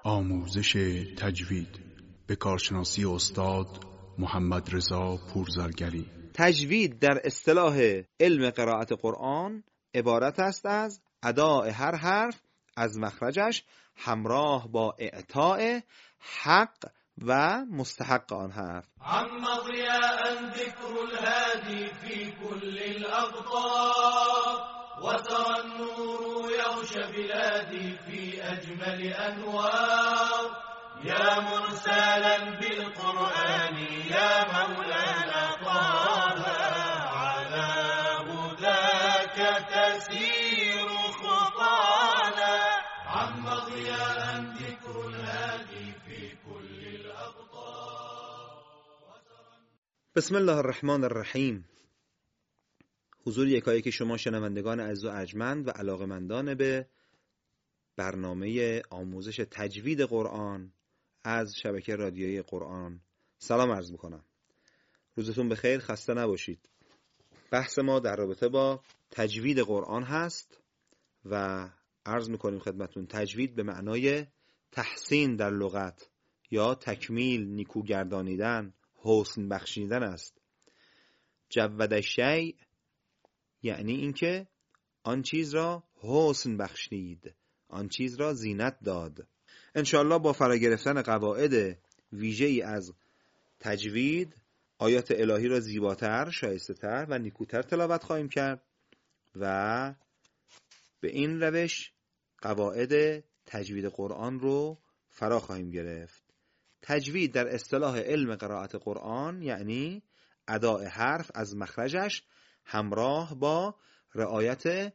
آموزش تجوید به کارشناسی استاد محمد رضا پورزرگری. تجوید در اصطلاح علم قرائت قرآن عبارت است از اداء هر حرف از مخرجش همراه با اعطاء حق و مستحق آن حرف. عم ضیاء ذکر الهادی فی کل الاقطار وترى النور یغش بلادی فی اجمل انوار یا مرسلا بالقرآن یا مولانا طه على هداك تسير خطانا عم ضياء ذكر الهادي في كل الأقطار. بسم الله الرحمن الرحیم. حضور یکایک شما شنوندگان عزیز و ارجمند و علاقه‌مندان به برنامه آموزش تجوید قرآن از شبکه رادیویی قرآن سلام عرض میکنم. روزتون بخیر، خسته نباشید. بحث ما در رابطه با تجوید قرآن هست و عرض میکنیم خدمتون تجوید به معنای تحسین در لغت یا تکمیل، نیکوگردانیدن، حسن بخشیدن است. جود شیء یعنی اینکه آن چیز را حسن بخشید، آن چیز را زینت داد. انشاءالله با فرا گرفتن قواعد ویژه‌ای از تجوید آیات الهی را زیباتر، شایسته‌تر و نیکوتر تلاوت خواهیم کرد و به این روش قواعد تجوید قرآن رو فرا خواهیم گرفت. تجوید در اصطلاح علم قرائت قرآن یعنی اداء حرف از مخرجش همراه با رعایت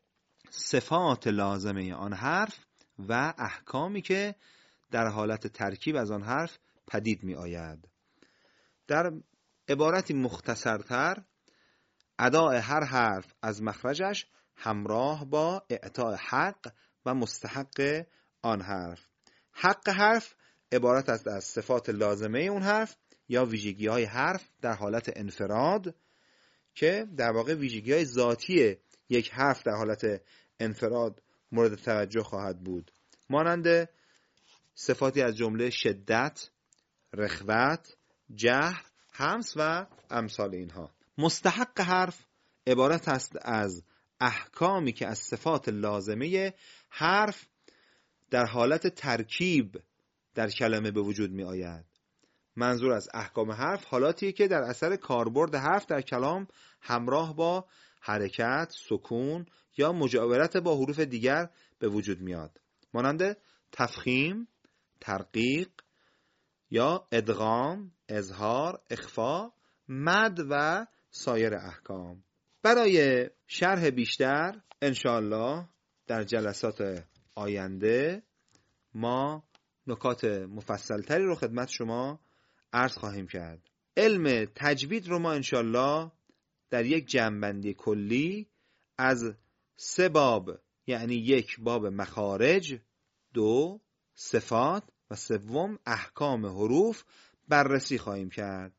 صفات لازمه آن حرف و احکامی که در حالت ترکیب از آن حرف پدید می آید. در عبارتی مختصرتر اداء هر حرف از مخرجش همراه با اعطاء حق و مستحق آن حرف. حق حرف عبارت است از صفات لازمه اون حرف یا ویژگی های حرف در حالت انفراد که در واقع ویژگی های ذاتی یک حرف در حالت انفراد مورد توجه خواهد بود، مانند صفاتی از جمله شدت، رخوت، جهر، همس و امثال اینها. مستحق حرف عبارت است از احکامی که از صفات لازمه حرف در حالت ترکیب در کلمه به وجود می آید. منظور از احکام حرف حالاتیه که در اثر کاربرد حرف در کلام همراه با حرکت، سکون یا مجاورت با حروف دیگر به وجود میاد، مانند تفخیم، ترقیق یا ادغام، اظهار، اخفا، مد و سایر احکام. برای شرح بیشتر انشاءالله در جلسات آینده ما نکات مفصلتری رو خدمت شما عرض خواهیم کرد. علم تجوید رو ما انشاءالله در یک جمع‌بندی کلی از 3 باب یعنی 1 باب مخارج، 2 صفات و 3 احکام حروف بررسی خواهیم کرد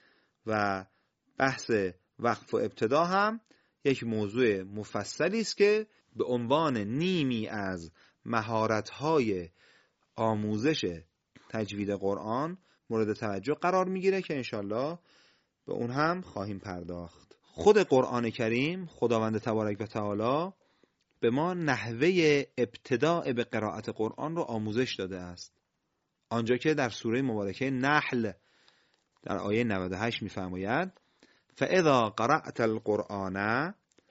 و بحث وقف و ابتدا هم یک موضوع مفصلی است که به عنوان نیمی از مهارت‌های آموزش تجوید قرآن مورد توجه قرار میگیره که انشالله به اون هم خواهیم پرداخت. خود قرآن کریم خداوند تبارک و تعالی به ما نحوه ابتداء به قرائت قرآن رو آموزش داده است. آنجا که در سوره مبارکه نحل در آیه 98 می‌فرماید فاذا قرأت القرآن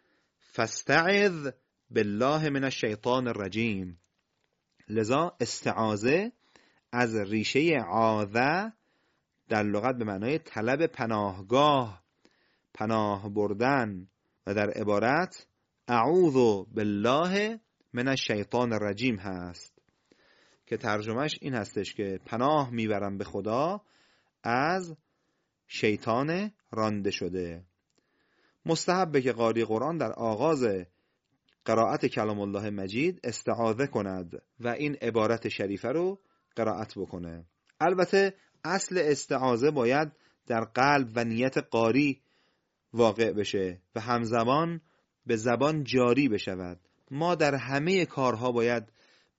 فاستعذ بالله من الشیطان الرجیم. لذا استعاذه از ریشه عاذ در لغت به معنای طلب پناهگاه، پناه بردن و در عبارت اعوذ بالله من الشیطان الرجیم هست که ترجمهش این هستش که پناه میبرم به خدا از شیطان رانده شده. مستحبه که قاری قرآن در آغاز قرائت کلام الله مجید استعاذه کند و این عبارت شریفه رو قرائت بکنه. البته اصل استعاذه باید در قلب و نیت قاری واقع بشه و همزمان به زبان جاری بشود. ما در همه کارها باید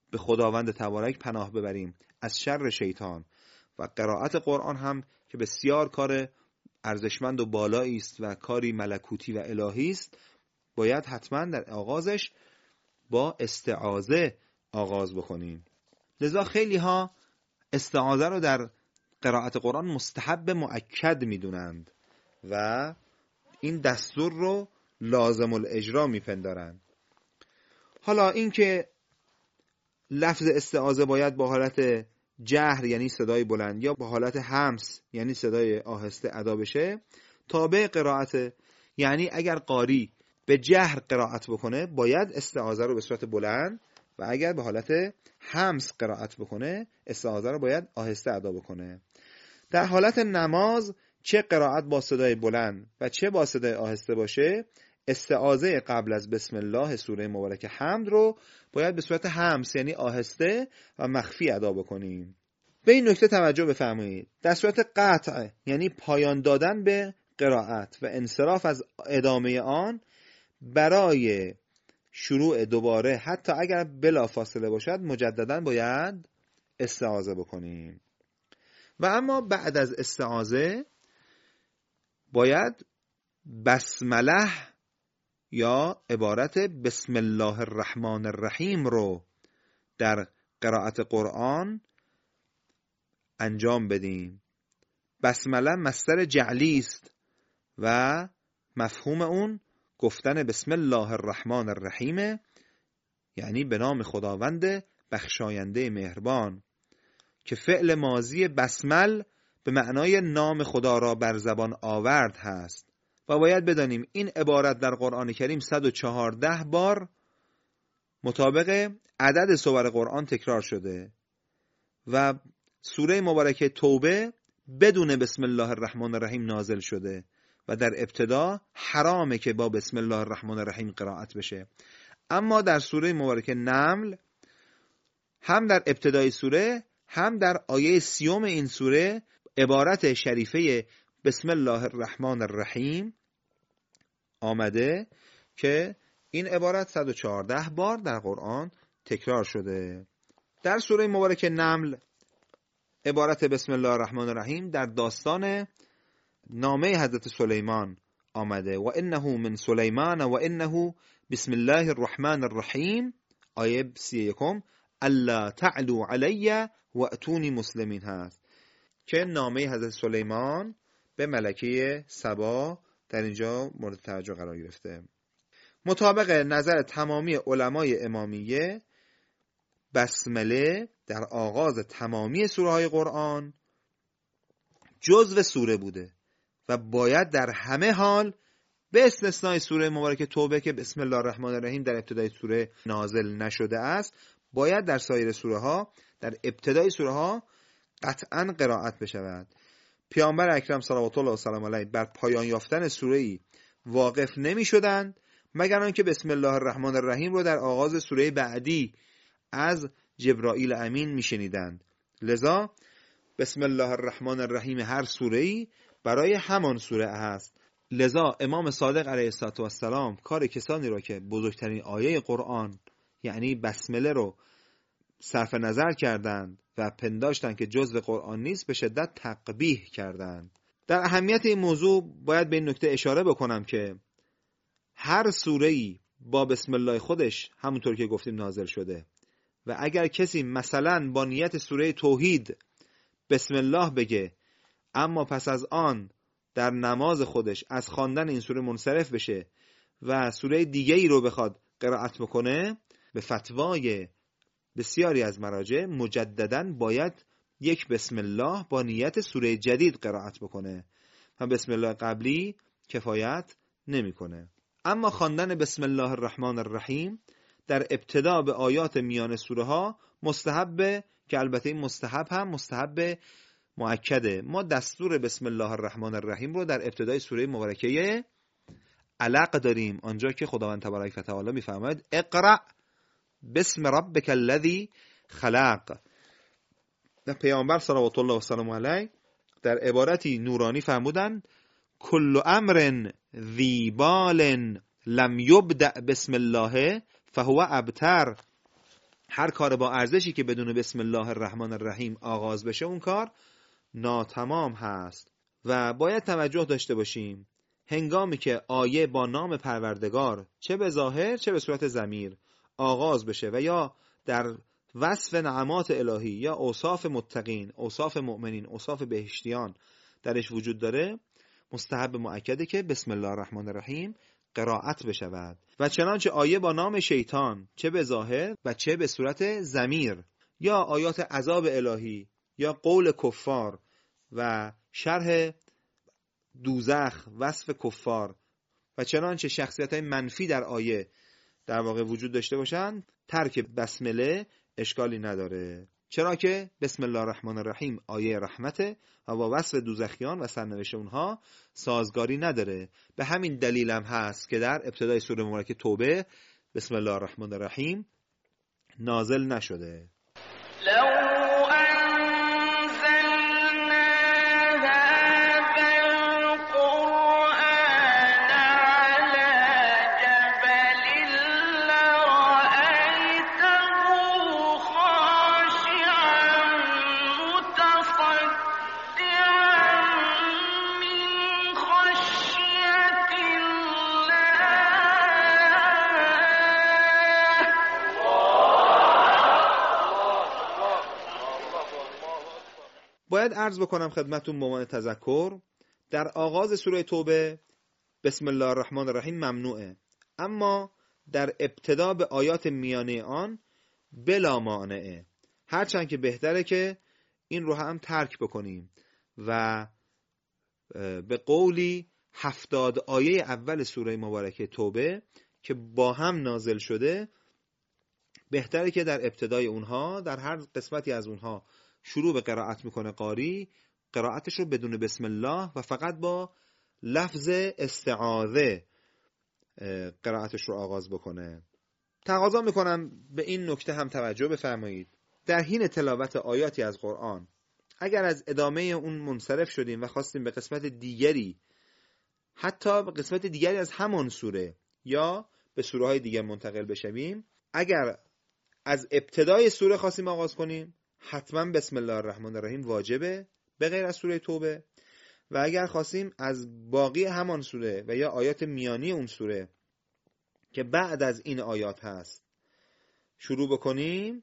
به خداوند تبارک پناه ببریم از شر شیطان. و قرائت قرآن هم که بسیار کار ارزشمند و بالایی است و کاری ملکوتی و الهی است، باید حتما در آغازش با استعاذه آغاز بکنیم. لذا خیلی ها استعاذه رو در قرائت قرآن مستحب مؤکد میدونند و این دستور رو لازم الاجرا میپندارند. حالا این که لفظ استعاذه باید با حالت جهر یعنی صدای بلند یا با حالت همس یعنی صدای آهسته ادا بشه تابع قرائت، یعنی اگر قاری به جهر قرائت بکنه باید استعاذه رو به صورت بلند و اگر به حالت همس قرائت بکنه استعاذه رو باید آهسته ادا بکنه. در حالت نماز چه قرائت با صدای بلند و چه با صدای آهسته باشه، استعاذه قبل از بسم الله سوره مبارکه حمد رو باید به صورت همس یعنی آهسته و مخفی ادا بکنیم. به این نکته توجه بفرمایید. در صورت قطع یعنی پایان دادن به قرائت و انصراف از ادامه آن، برای شروع دوباره حتی اگر بلا فاصله باشد مجددا باید استعاذه بکنیم. و اما بعد از استعاذه باید بسمله یا عبارت بسم الله الرحمن الرحیم رو در قرائت قرآن انجام بدیم. بسمله مصدر جعلی است و مفهوم اون گفتن بسم الله الرحمن الرحیم، یعنی به نام خداوند بخشاینده مهربان، که فعل ماضی بسمل به معنای نام خدا را بر زبان آورد هست. و باید بدانیم این عبارت در قرآن کریم 114 بار مطابق عدد سور قرآن تکرار شده و سوره مبارکه توبه بدون بسم الله الرحمن الرحیم نازل شده و در ابتدا حرامه که با بسم الله الرحمن الرحیم قرائت بشه. اما در سوره مبارکه نمل هم در ابتدای سوره هم در آیه 30 این سوره عبارت شریفه بسم الله الرحمن الرحیم آمده که این عبارت 114 بار در قرآن تکرار شده. در سوره مبارکه نمل عبارت بسم الله الرحمن الرحیم در داستان نامه حضرت سلیمان آمده و انه من سلیمان و انه بسم الله الرحمن الرحیم. آیه 31 الا تعلو علی و اتونی مسلمین هست که نامه حضرت سلیمان به ملکه سبا در اینجا مورد توجه قرار گرفته. مطابق نظر تمامی علمای امامیه بسمله در آغاز تمامی سوره های قرآن جزو سوره بوده و باید در همه حال به استثنای سوره مبارکه توبه که بسم الله الرحمن الرحیم در ابتدای سوره نازل نشده است، باید در سایر سوره ها در ابتدای سوره ها قطعا قرائت بشود. پیامبر اکرم صلوات الله و سلام علیه بر پایان یافتن سوره‌ای واقف نمی شدند مگر آنکه بسم الله الرحمن الرحیم رو در آغاز سوره بعدی از جبرائیل امین می شنیدند. لذا بسم الله الرحمن الرحیم هر سوره‌ای برای همان سوره است. لذا امام صادق علیه السلام کار کسانی را که بزرگترین آیه قرآن یعنی بسمله رو صرف نظر کردند و پنداشتند که جزء قرآن نیست به شدت تقبیح کردند. در اهمیت این موضوع باید به این نکته اشاره بکنم که هر سوره‌ای با بسم الله خودش همونطور که گفتیم نازل شده و اگر کسی مثلا با نیت سوره توحید بسم الله بگه اما پس از آن در نماز خودش از خواندن این سوره منصرف بشه و سوره دیگه ای رو بخواد قرائت بکنه، به فتوای بسیاری از مراجع مجدداً باید یک بسم الله با نیت سوره جدید قرائت بکنه و بسم الله قبلی کفایت نمیکنه. اما خواندن بسم الله الرحمن الرحیم در ابتدا به آیات میان سوره ها مستحبه که البته این مستحب هم مستحب مؤکده. ما دستور بسم الله الرحمن الرحیم رو در ابتدای سوره مبارکه علق داریم، آنجا که خداوند تبارک و تعالی میفرماید اقرأ بسم ربک الذی خلق. و پیامبر صلوات الله و سلام علیه در عبارتی نورانی فرمودن کل امر ذی بال لم یبدأ بسم الله فهو ابتر. هر کار با ارزشی که بدون بسم الله الرحمن الرحیم آغاز بشه اون کار ناتمام هست. و باید توجه داشته باشیم هنگامی که آیه با نام پروردگار چه به ظاهر چه به صورت ضمیر آغاز بشه و یا در وصف نعمات الهی یا اوصاف متقین، اوصاف مؤمنین، اوصاف بهشتیان درش وجود داره، مستحب مؤکده که بسم الله الرحمن الرحیم قرائت بشود. و چنانچه آیه با نام شیطان چه به ظاهر و چه به صورت ضمیر یا آیات عذاب الهی یا قول کفار و شرح دوزخ، وصف کفار و چنانچه شخصیت‌های منفی در آیه در واقع وجود داشته باشند، ترک بسمله اشکالی نداره، چرا که بسم الله الرحمن الرحیم آیه رحمته و با وصف دوزخیان و سرنوشت اونها سازگاری نداره. به همین دلیل هم هست که در ابتدای سوره مبارکه توبه بسم الله الرحمن الرحیم نازل نشده. باید عرض بکنم خدمتون به عنوان تذکر، در آغاز سوره توبه بسم الله الرحمن الرحیم ممنوعه، اما در ابتدا به آیات میانه آن بلا مانعه، هرچند که بهتره که این رو هم ترک بکنیم و به قولی 70 آیه اول سوره مبارکه توبه که با هم نازل شده بهتره که در ابتدای اونها در هر قسمتی از اونها شروع به قرائت میکنه قاری، قرائتش رو بدون بسم الله و فقط با لفظ استعاذه قرائتش رو آغاز بکنه. تقاضا میکنم به این نکته هم توجه بفرمایید. در حین تلاوت آیاتی از قرآن اگر از ادامه اون منصرف شدیم و خواستیم به قسمت دیگری، حتی به قسمت دیگری از همان سوره یا به سوره های دیگر منتقل بشویم، اگر از ابتدای سوره خواستیم آغاز کنیم حتما بسم الله الرحمن الرحیم واجبه به غیر از سوره توبه، و اگر خواستیم از باقی همان سوره و یا آیات میانی اون سوره که بعد از این آیات هست شروع بکنیم،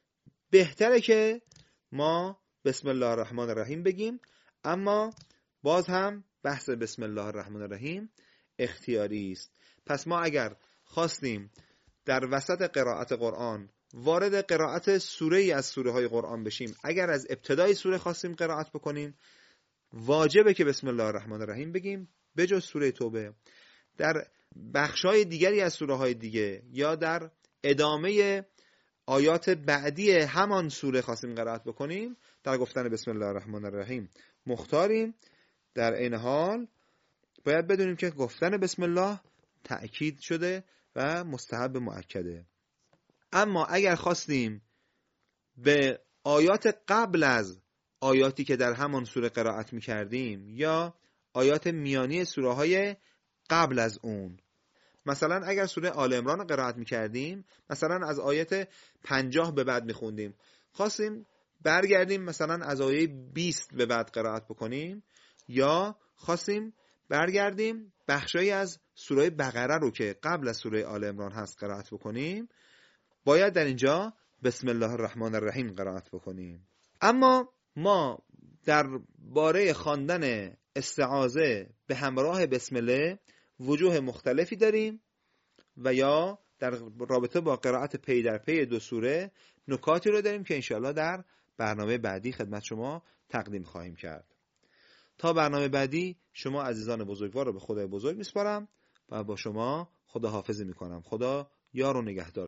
بهتره که ما بسم الله الرحمن الرحیم بگیم، اما باز هم بحث بسم الله الرحمن الرحیم اختیاری است. پس ما اگر خواستیم در وسط قرائت قرآن وارد قرائت سوره ای از سوره های قرآن بشیم، اگر از ابتدای سوره خواستیم قرائت بکنیم واجبه که بسم الله الرحمن الرحیم بگیم به جز سوره توبه. در بخشای دیگری از سوره های دیگه یا در ادامه آیات بعدی همان سوره خواستیم قرائت بکنیم در گفتن بسم الله الرحمن الرحیم مختاریم. در این حال باید بدونیم که گفتن بسم الله تأکید شده و مستحب مؤکده. اما اگر خواستیم به آیات قبل از آیاتی که در همان سوره قرائت می کردیم یا آیات میانی سوره های قبل از اون، مثلا اگر سوره آل عمران قرائت می کردیم، مثلا از آیات 50 به بعد می خوندیم، خواستیم برگردیم مثلا از آیه 20 به بعد قرائت بکنیم، یا خواستیم برگردیم بخشایی از سوره بقره رو که قبل از سوره آل عمران هست قرائت بکنیم، باید در اینجا بسم الله الرحمن الرحیم قرائت بکنیم. اما ما در باره خواندن استعاذه به همراه بسم الله وجوه مختلفی داریم و یا در رابطه با قرائت پی در پی دو سوره نکاتی رو داریم که انشاءالله در برنامه بعدی خدمت شما تقدیم خواهیم کرد. تا برنامه بعدی شما عزیزان بزرگوار رو به خدای بزرگ میسپارم و با شما خداحافظی میکنم. خدا یار و نگهدار.